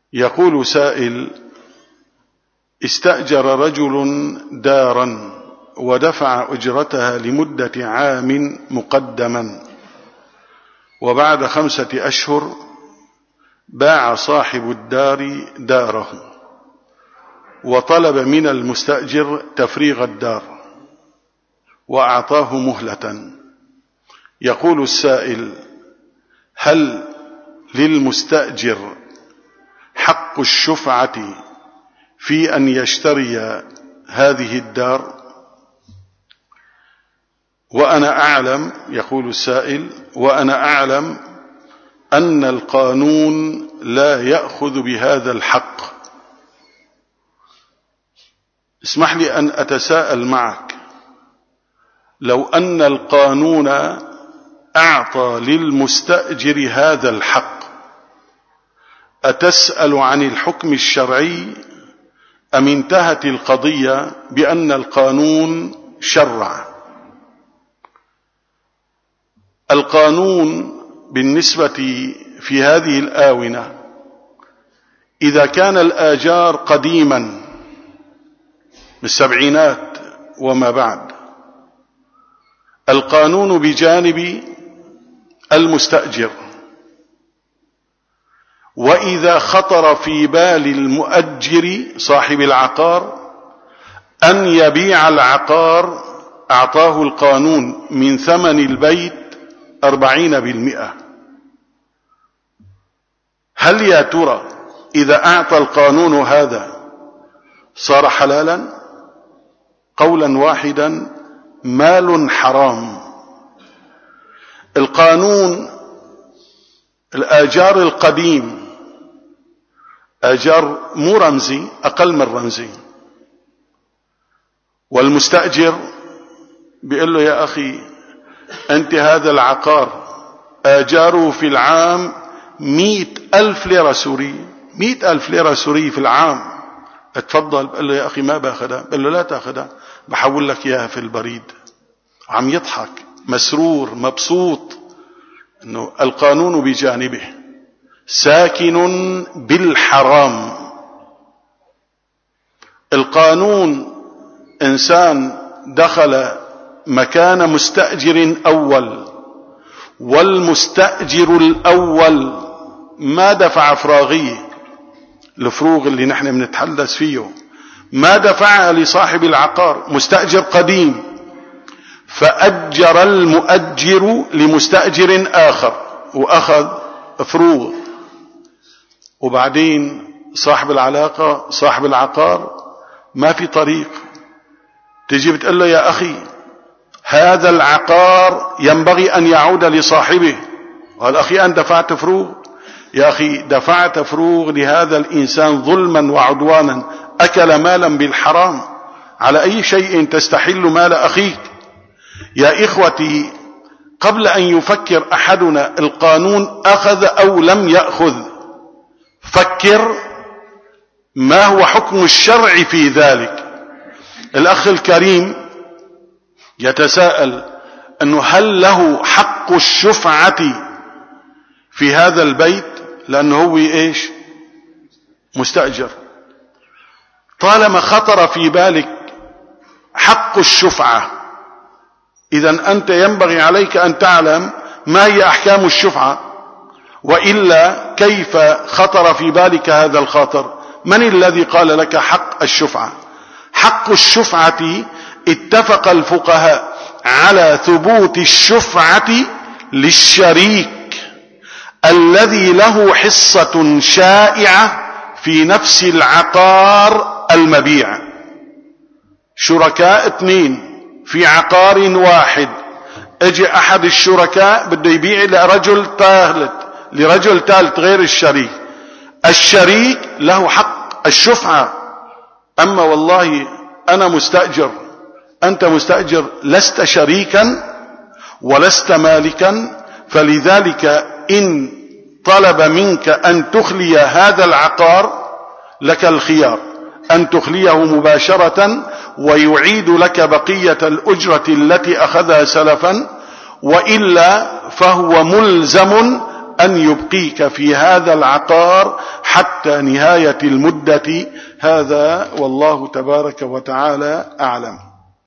يقول سائل: استأجر رجل دارا ودفع أجرتها لمدة عام مقدما، وبعد 5 أشهر باع صاحب الدار داره وطلب من المستأجر تفريغ الدار وأعطاه مهلة. يقول السائل: هل للمستأجر حق الشفعة في أن يشتري هذه الدار؟ وأنا أعلم، يقول السائل، وأنا أعلم أن القانون لا يأخذ بهذا الحق. اسمح لي أن أتساءل معك: لو أن القانون أعطى للمستأجر هذا الحق، أتسأل عن الحكم الشرعي أم انتهت القضية بأن القانون شرع؟ القانون بالنسبة في هذه الآونة إذا كان الآجار قديما بالسبعينات وما بعد، القانون بجانب المستأجر. وإذا خطر في بال المؤجر صاحب العقار أن يبيع العقار، أعطاه القانون من ثمن البيت 40%. هل يا ترى إذا أعطى القانون هذا صار حلالا؟ قولا واحدا: مال حرام. القانون الآجار القديم آجار مو رمزي، أقل من رمزي، والمستأجر بيقول له: يا أخي أنت هذا العقار آجاره في العام 100,000 ليرة سورية، 100,000 ليرة سورية في العام، اتفضل. بقول له: يا أخي ما باخدها. بقول له: لا تاخدها، بحول لك إياها في البريد. عم يضحك مسرور مبسوط أنه القانون بجانبه ساكن بالحرام. القانون إنسان دخل مكان مستأجر أول، والمستأجر الأول ما دفع فراغية، الفروغ اللي نحن بنتحدث فيه ما دفعها لصاحب العقار، مستأجر قديم، فأجر المؤجر لمستأجر آخر وأخذ فروغ. وبعدين صاحب العلاقة صاحب العقار ما في طريق، تجي بتقول له: يا أخي هذا العقار ينبغي أن يعود لصاحبه. قال: أخي أنا دفعت فروغ. يا أخي دفعت فروغ لهذا الإنسان ظلما وعدوانا، أكل مالا بالحرام، على أي شيء تستحل مال أخيك؟ يا إخوتي، قبل أن يفكر أحدنا القانون أخذ أو لم يأخذ، فكر ما هو حكم الشرع في ذلك. الأخ الكريم يتساءل أنه هل له حق الشفعة في هذا البيت، لأنه هو إيش؟ مستأجر. طالما خطر في بالك حق الشفعة، إذن أنت ينبغي عليك أن تعلم ما هي أحكام الشفعة، وإلا كيف خطر في بالك هذا الخاطر؟ من الذي قال لك حق الشفعة؟ حق الشفعة اتفق الفقهاء على ثبوت الشفعة للشريك الذي له حصة شائعة في نفس العقار المبيع. شركاء 2 في عقار واحد، اجي احد الشركاء بده يبيع لرجل ثالث غير الشريك، الشريك له حق الشفعة. اما والله انا مستأجر، انت مستأجر، لست شريكا ولست مالكا، فلذلك ان طلب منك ان تخلي هذا العقار لك الخيار ان تخليه مباشرة ويعيد لك بقية الأجرة التي أخذها سلفا، وإلا فهو ملزم أن يبقيك في هذا العقار حتى نهاية المدة. هذا والله تبارك وتعالى أعلم.